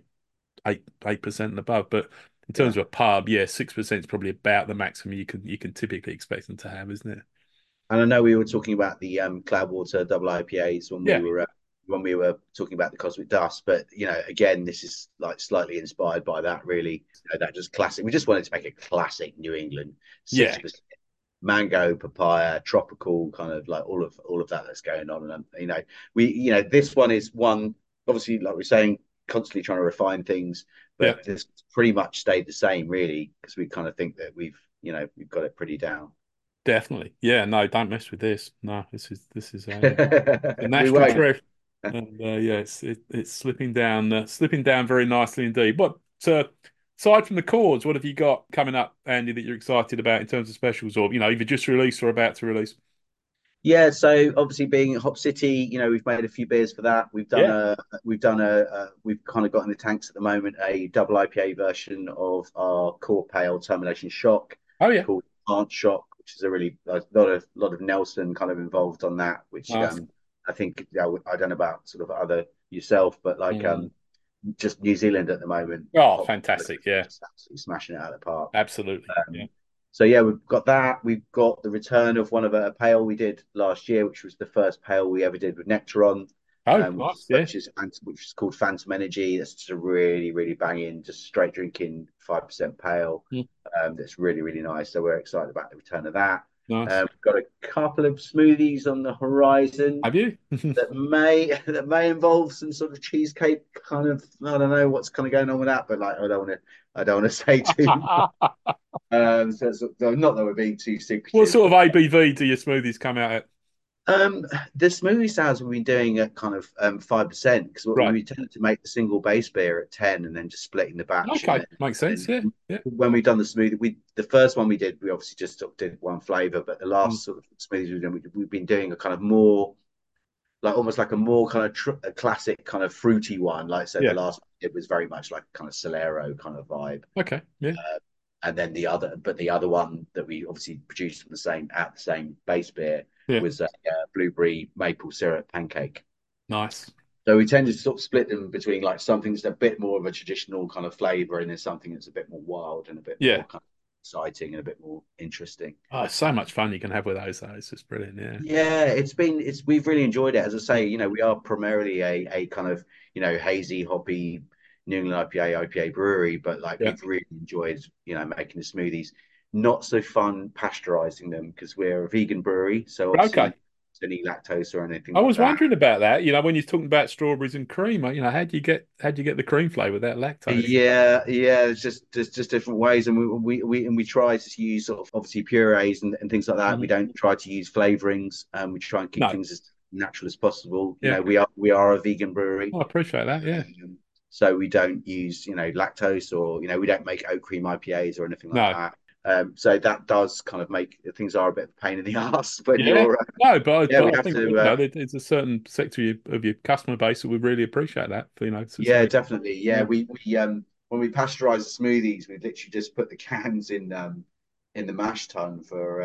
8% and above. But in yeah. terms of a pub, yeah, 6% is probably about the maximum you can typically expect them to have, isn't it? And I know we were talking about the Cloudwater double IPAs when we Yeah. were talking about the Cosmic Dust, but again, this is like slightly inspired by that. Really, that just classic. We just wanted to make a classic New England Yeah. 6% mango, papaya, tropical, kind of like all of that that's going on. And we this one is one obviously like we're saying constantly trying to refine things, Yeah, but this pretty much stayed the same really because we kind of think that we've got it pretty down. definitely. Yeah, no, don't mess with this. No, this is a We national won't. treasure, and yeah, it's slipping down very nicely indeed. But aside from the chords, what have you got coming up, Andy, that you're excited about in terms of specials, or either just released or about to release? Yeah, so obviously being at Hop City, we've made a few beers for that. Yeah. We've kind of got in the tanks at the moment a double IPA version of our core pale Termination Shock Oh yeah. called Plant Shock, which is a lot of Nelson kind of involved on that, which Nice. I think I don't know about sort of other yourself, but like Mm. just New Zealand at the moment, Oh, Hop fantastic. Yeah, just absolutely smashing it out of the park. absolutely. Yeah. Um, so yeah, we've got that. We've got the return of one of a pale we did last year, which was the first pale we ever did with Nectaron, Oh, nice. Yeah. which is called Phantom Energy. That's just a really, really banging, just straight drinking 5% pale. Mm. That's really, really nice. So we're excited about the return of that. Nice. We've got a couple of smoothies on the horizon Have you? that may involve some sort of cheesecake kind of. I don't know what's kind of going on with that, but like I don't want to say too so not that we're being too What secretive. sort of ABV do your smoothies come out at? The smoothie styles we've been doing at kind of 5% because Right. we tended to make the single base beer at 10 and then just splitting the batch. Okay. Makes sense. And Yeah. Yeah. when we've done the smoothie, the first one we did, we obviously just sort of did one flavor, but the Mm. last sort of smoothies we've done, we've been doing a kind of more like almost like a more kind of a classic kind of fruity one. Like so, the Yeah. last it was very much like kind of Solero kind of vibe. Okay. Yeah. And then the other one that we obviously produced from the same base beer Yeah. was a blueberry maple syrup pancake. Nice. So we tend to sort of split them between like something that's a bit more of a traditional kind of flavor, and then something that's a bit more wild and a bit Yeah. more kind of exciting and a bit more interesting. Oh, it's so much fun you can have with those. Though. It's just brilliant. Yeah. Yeah, we've really enjoyed it. As I say, we are primarily a kind of hazy, hoppy New England IPA brewery, but like Yeah. we've really enjoyed making the smoothies. Not so fun pasteurizing them because we're a vegan brewery, so Okay. obviously any lactose or anything I like was that. wondering about that. When you're talking about strawberries and cream, how do you get the cream flavor without lactose? Yeah. There's just different ways, and we try to use sort of obviously purees and things like that. We Mhm. don't try to use flavorings. We try and keep No. things as natural as possible. Yeah. We are a vegan brewery, Oh, I appreciate that. Yeah. so we don't use lactose or we don't make oat cream IPAs or anything like No. that. So that does kind of make things are a bit of a pain in the ass when Yeah. you're No, but yeah we I have think to there's a certain sector of your customer base that would really appreciate that. yeah, definitely. Yeah, Yeah. we when we pasteurize the smoothies, we literally just put the cans in the mash tun for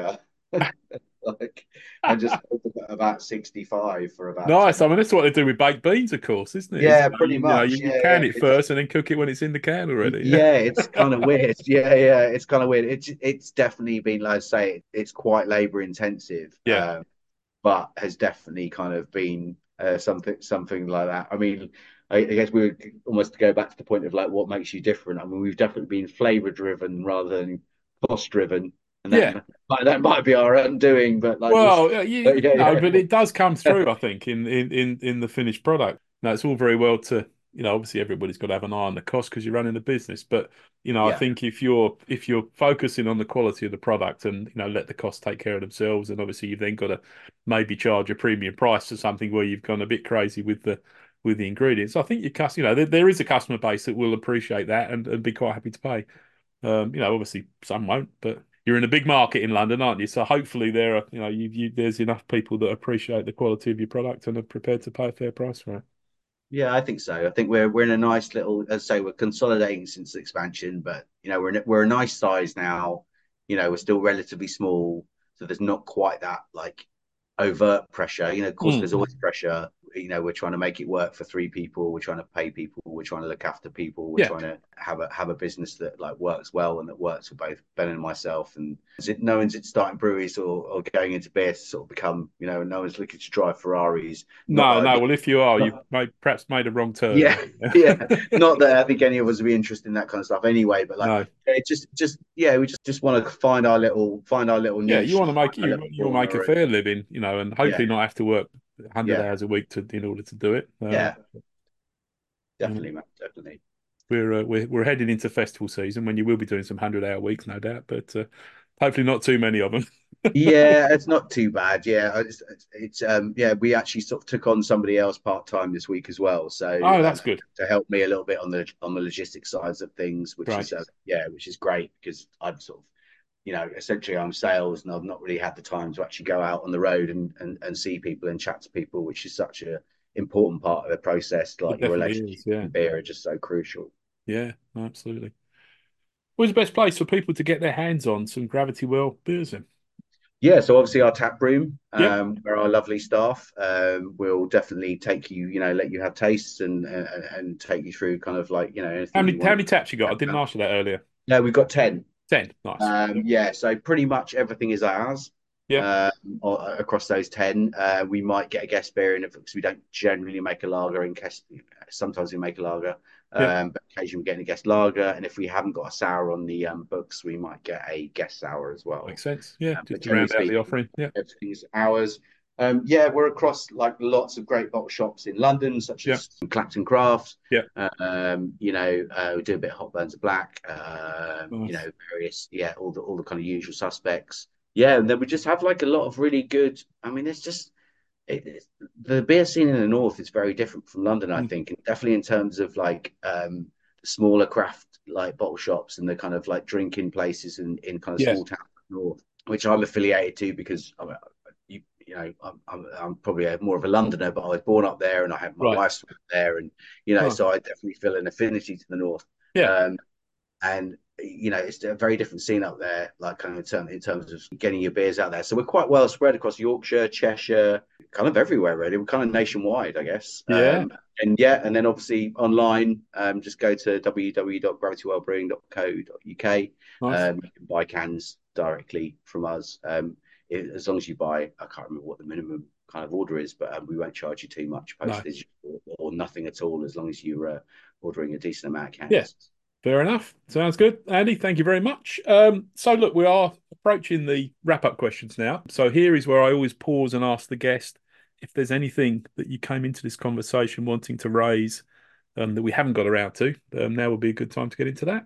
like and just put them at about 65 for about Nice. 10. I mean, that's what they do with baked beans, of course, isn't it? Yeah, pretty much. You Yeah, can yeah. it first and then cook it when it's in the can already. Yeah, it's kind of weird. Yeah, it's kind of weird. It's definitely been, like I say, it's quite labor intensive, Yeah. but has definitely kind of been something like that. I mean, I guess we would almost go back to the point of like what makes you different. I mean, we've definitely been flavor driven rather than cost driven, and Yeah. that might be our undoing. But like we'll, Well, but yeah, but it does come through, I think, in the finished product. Now, it's all very well to, obviously everybody's got to have an eye on the cost because you're running a business. But, I yeah, think if you're focusing on the quality of the product and, let the costs take care of themselves, and obviously you've then got to maybe charge a premium price for something where you've gone a bit crazy with the ingredients. I think there is a customer base that will appreciate that and be quite happy to pay. Obviously some won't, but you're in a big market in London, aren't you? So hopefully there are, there's enough people that appreciate the quality of your product and are prepared to pay a fair price for it. yeah. I think so. I think we're in a nice little. As I say, we're consolidating since the expansion, but we're a nice size now. We're still relatively small, so there's not quite that like overt pressure. Of course, there's Mm. always pressure. We're trying to make it work for three people. We're trying to pay people. We're trying to look after people. We're Yeah. trying to have a business that like works well and that works for both Ben and myself. And no one's starting breweries or going into beer to sort of become, no one's looking to drive Ferraris. No, Not, no. Well, if you are, you've not perhaps made a wrong turn. yeah, yeah. Not that I think any of us would be interested in that kind of stuff anyway. But like, No. it just yeah, we just want to find our little Yeah, you niche, want to make our little you'll make a corner, and fair living, and yeah, hopefully not have to work 100 yeah, hours a week in order to do it. yeah. Definitely, man, definitely. We're heading into festival season when you will be doing some 100-hour weeks, no doubt, but hopefully not too many of them. Yeah, it's not too bad. Yeah, yeah, we actually sort of took on somebody else part time this week as well, so Oh, that's good. to help me a little bit on the logistics sides of things, which is Great. yeah, which is great because I've sort of essentially I'm sales and I've not really had the time to actually go out on the road and see people and chat to people, which is such a important part of the process. It Like your definitely is. relationships Yeah. and beer are just so crucial. Yeah, absolutely. Where's the best place for people to get their hands on some Gravity Well beers in? Yeah, so obviously our tap room, Yep. where our lovely staff will definitely take you, let you have tastes and take you through kind of like How anything many you how want many taps you got? I to. didn't ask you that earlier. No, we've got 10. 10. Nice. Yep. Yeah, so pretty much everything is ours. Yeah. Um, Across those 10, we might get a guest beer in it because we don't generally make a lager in case sometimes we make a lager, Yeah. but occasionally we get a guest lager. And if we haven't got a sour on the books, we might get a guest sour as well. Makes sense. Yeah. But Just to generally round out the speaking, offering. Yeah. everything's ours. Yeah, we're across like lots of great bottle shops in London, such Yeah. as Clapton Crafts. Yeah. We do a bit of Hot Burns of Black. Nice. Various, yeah, all the kind of usual suspects. Yeah, and then we just have like a lot of really good. I mean, it's just the beer scene in the north is very different from London, I Mm. think, and definitely in terms of like smaller craft like bottle shops and the kind of like drinking places in kind of Yes. small towns north, which I'm affiliated to because I'm probably more of a Londoner, but I was born up there and I have my Right. wife's there, and Nice. so I definitely feel an affinity to the north. Yeah. Um, and it's a very different scene up there, like kind of in terms of getting your beers out there. So we're quite well spread across Yorkshire, Cheshire, kind of everywhere really. We're kind of nationwide, I guess. Yeah. And yeah, and then obviously online, just go to www.gravitywellbrewing.co.uk. Nice. You can buy cans directly from us. As long as you buy, I can't remember what the minimum kind of order is, but we won't charge you too much No. postage or nothing at all as long as you're ordering a decent amount of Yeah. cans. Fair enough. Sounds good. Andy, thank you very much. So look, we are approaching the wrap-up questions now. So here is where I always pause and ask the guest if there's anything that you came into this conversation wanting to raise that we haven't got around to. Now would be a good time to get into that.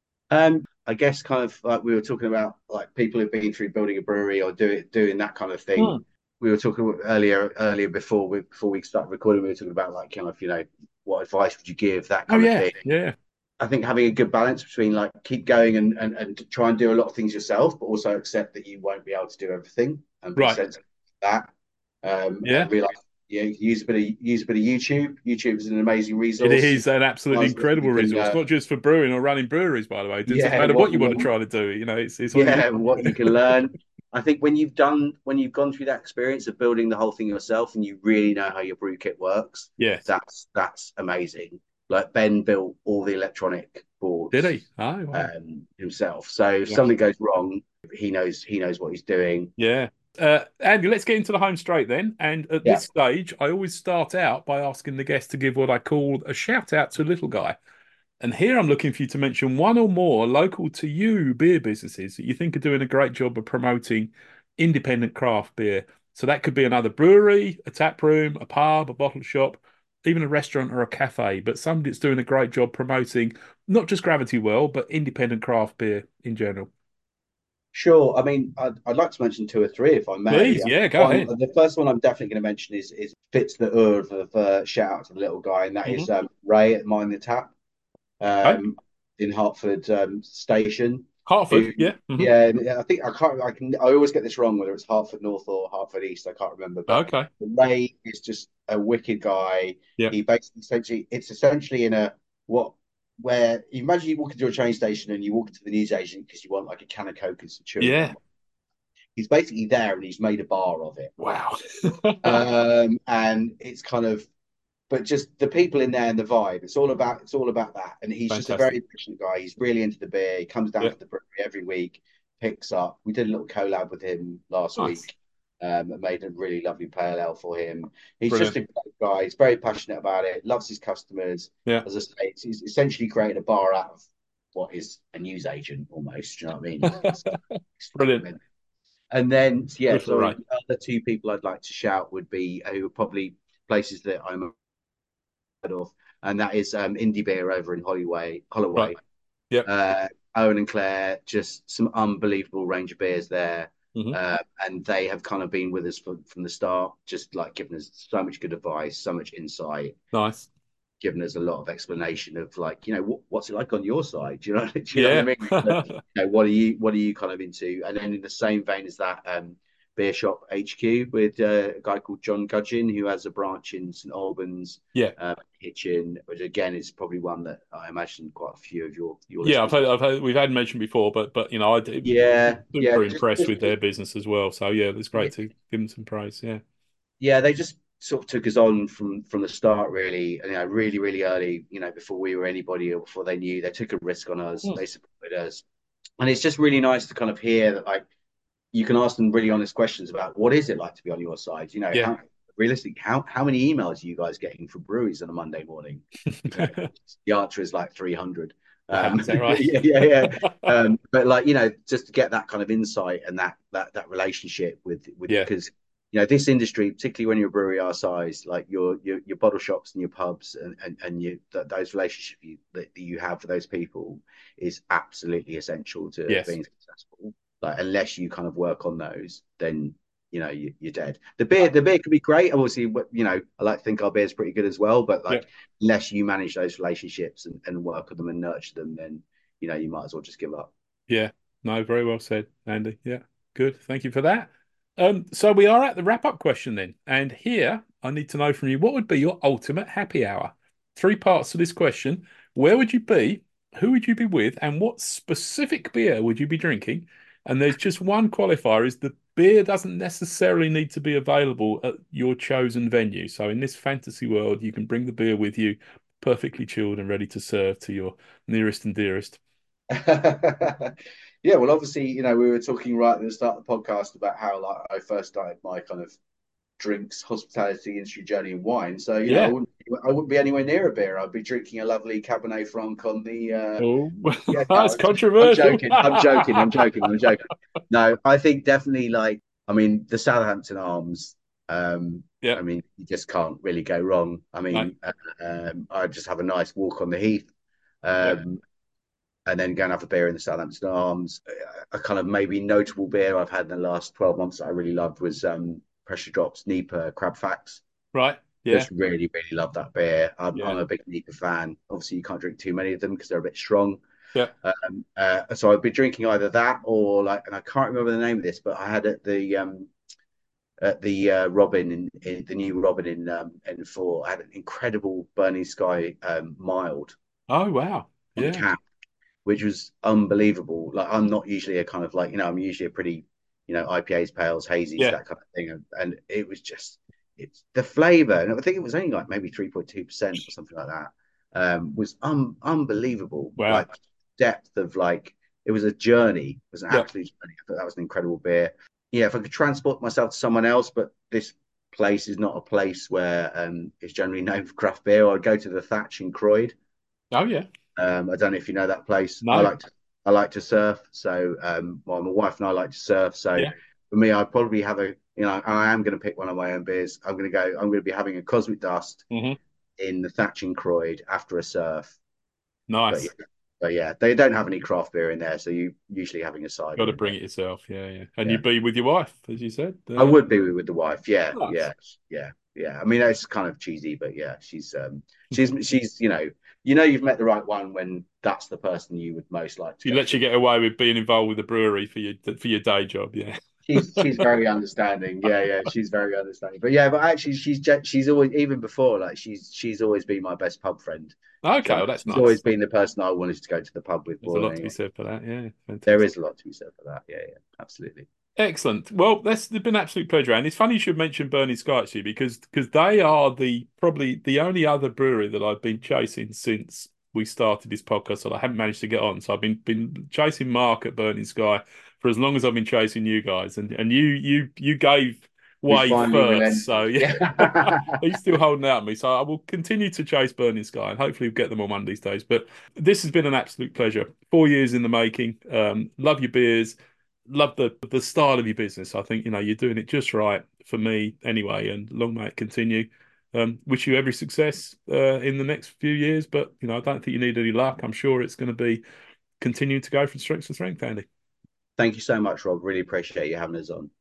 I guess kind of like we were talking about, like people who've been through building a brewery or doing that kind of thing. Hmm. We were talking earlier before we started recording. We were talking about like kind of what advice would you give, that Oh kind of yeah, thing. yeah, I think having a good balance between like keep going and try and do a lot of things yourself, but also accept that you won't be able to do everything and be right, sensible to that. yeah. And realize use a bit of YouTube. YouTube is an amazing It resource. is an absolutely incredible You can resource, not just for brewing or running breweries, by the way. It doesn't yeah matter what you want what to try to do. It's on you. yeah what you can learn. I think when you've gone through that experience of building the whole thing yourself and you really know how your brew kit works, Yes. that's amazing. Like Ben built all the electronic Did boards he? Oh, wow. himself. So if Gosh. something goes wrong, he knows what he's doing. Yeah. Andy, let's get into the home straight then. And at Yeah, this stage, I always start out by asking the guest to give what I call a shout out to little guy. And here I'm looking for you to mention one or more local to you beer businesses that you think are doing a great job of promoting independent craft beer. So that could be another brewery, a tap room, a pub, a bottle shop, even a restaurant or a cafe, but somebody that's doing a great job promoting not just Gravity Well, but independent craft beer in general. sure. I mean, I'd like to mention two or three if I may. Please, yeah, go One, ahead. the first one I'm definitely going to mention is fits the oeuvre of shout out to the little guy, and that is Hmm. Ray at Mind the Tap. Okay. um, in Hertford Station. Who, Hartford, yeah. yeah, I think I can't. I always get this wrong whether it's Hertford North or Hertford East. I can't remember, but Okay. Ray is just a wicked guy. Yeah. He basically essentially in a what where you imagine you walk into a train station and you walk into the newsagent because you want like a can of Coke and some chewing Yeah. gum. He's basically there and he's made a bar of it. Wow. And it's kind of but just the people in there and the vibe. It's all about that. And he's just a Fantastic. very passionate guy. He's really into the beer. He comes down Yeah. to the brewery every week, picks up. We did a little collab with him last Nice. week. Made a really lovely pale ale for him. He's just Brilliant. a great guy. He's very passionate about it. Loves his customers. Yeah. As I say, he's essentially created a bar out of what is a newsagent almost. Do you know what I mean? Brilliant. And then, yeah, Good for sorry, Ray. the other two people I'd like to shout would be who are probably places that I'm of. and that is Indie Beer over in Right. Holloway. Yep. Owen and Claire, just some unbelievable range of beers there. Hmm. And they have kind of been with us from the start, just like giving us so much good advice, so much insight, Nice. giving us a lot of explanation of like, what's it like on your side? Do you know, do you know what I Yeah. mean? What are you kind of into? And then in the same vein as that, Beer Shop HQ with a guy called John Gudgeon, who has a branch in St Albans, Yeah. Hitchin, which again is probably one that I imagine quite a few of your Yeah, listeners. we've had mentioned before, but Yeah, yeah, super impressed with their business as well. So yeah, it's yeah, great to give them some praise. Yeah. yeah. They just sort of took us on from the start, really. Really, really early. Before we were anybody or before they knew, they took a risk on us. Mm. They supported us, and it's just really nice to kind of hear that, like, you can ask them really honest questions about what is it like to be on your side. Yeah. How realistic, how many emails are you guys getting from breweries on a Monday morning? The answer is like 300. Wow, is that right? Yeah, yeah, yeah. But like, just to get that kind of insight and that relationship with, Yeah. because this industry, particularly when you're a brewery our size, like your bottle shops and your pubs and those relationships that you have for those people is absolutely essential to Yes. being successful. Like, unless you kind of work on those, then you're dead. Uh, The beer can be great. Obviously, I like to think our beer is pretty good as well. But yeah. like, unless you manage those relationships and work with them and nurture them, then you might as well just give up. Yeah. No, very well said, Andy. Yeah. Good. Thank you for that. So we are at the wrap-up question then. And here I need to know from you, what would be your ultimate happy hour? Three parts to this question. Where would you be? Who would you be with? And what specific beer would you be drinking? And there's just one qualifier, is the beer doesn't necessarily need to be available at your chosen venue. So in this fantasy world, you can bring the beer with you, perfectly chilled and ready to serve to your nearest and dearest. Yeah, well, obviously, we were talking right at the start of the podcast about how, like, I first started my kind of drinks, hospitality industry journey in wine. So, Yeah. I wouldn't be anywhere near a beer. I'd be drinking a lovely Cabernet Franc on the. Oh, Yeah, that's no, I'm controversial. joking. I'm joking. I'm joking. I'm joking. No, I think definitely, like, I mean, the Southampton Arms. Yeah. I mean, you just can't really go wrong. I No. mean, I just have a nice walk on the heath. Yeah. Um, and then go and have a beer in the Southampton Arms. A kind of maybe notable beer I've had in the last 12 months that I really loved was Pressure Drops Nipah Crab Facts. Right. Yeah. Just really, really love that beer. I'm Yeah. a big Nipah fan. Obviously, you can't drink too many of them because they're a bit strong. Yeah. So I'd be drinking either that or, like, and I can't remember the name of this, but I had at the Robin in the new Robin in N4. I had an incredible Burning Sky mild Oh, wow. on Yeah. cap, which was unbelievable. Like, I'm not usually a kind of, like, I'm usually a pretty, IPAs, pales, hazies, Yeah. that kind of thing. And it was just, it's the flavor. And I think it was only like maybe 3.2% or something like that. Was unbelievable. Wow. Like, depth of, like, it was a journey. It was an Yeah. absolute journey. I thought that was an incredible beer. Yeah, if I could transport myself to someone else, but this place is not a place where it's generally known for craft beer, I'd go to the Thatch in Croyd. Oh, yeah. I don't know if you know that place. I No. like to I like to surf. So, well, my wife and I like to surf. So Yeah. for me, I'd probably have I am going to pick one of my own beers. I'm going to be having a Cosmic Dust Hmm. in the Thatching Croyd after a surf. But yeah, Nice. but yeah, they don't have any craft beer in there, so you usually having a Got cider to in bring there. it yourself. Yeah. Yeah. And you Yeah, be with your wife, as you said. I would be with the wife. Yeah, Nice. yeah, yeah, yeah. I mean, it's kind of cheesy, but yeah, she's you've met the right one when that's the person you would most like to She go lets you to. get away with being involved with the brewery for your day job. Yeah. She's very understanding. Yeah, yeah, she's very understanding. But yeah, but actually, she's always, even before, like, she's always been my best pub friend. Okay. So Well, that's she's always nice. been the person I wanted to go to the pub with There's a more than lot to be anyone. said for that. Yeah. There Fantastic. is a lot to be said for that. Yeah, yeah, absolutely. Excellent. Well, that's been an absolute pleasure, and it's funny you should mention Burning Sky actually, because they are probably the only other brewery that I've been chasing since we started this podcast that I haven't managed to get on. So I've been chasing Mark at Burning Sky for as long as I've been chasing you guys, and you gave You way finally first, so relented. yeah, Yeah. he's still holding out on me. So I will continue to chase Burning Sky, and hopefully we'll get them on one of these days. But this has been an absolute pleasure. 4 years in the making. Love your beers, love the style of your business. I think you're doing it just right for me anyway, and long may it continue. Wish you every success in the next few years, but I don't think you need any luck. I'm sure it's going to be continue to go from strength to strength, Andy. Thank you so much, Rob. Really appreciate you having us on.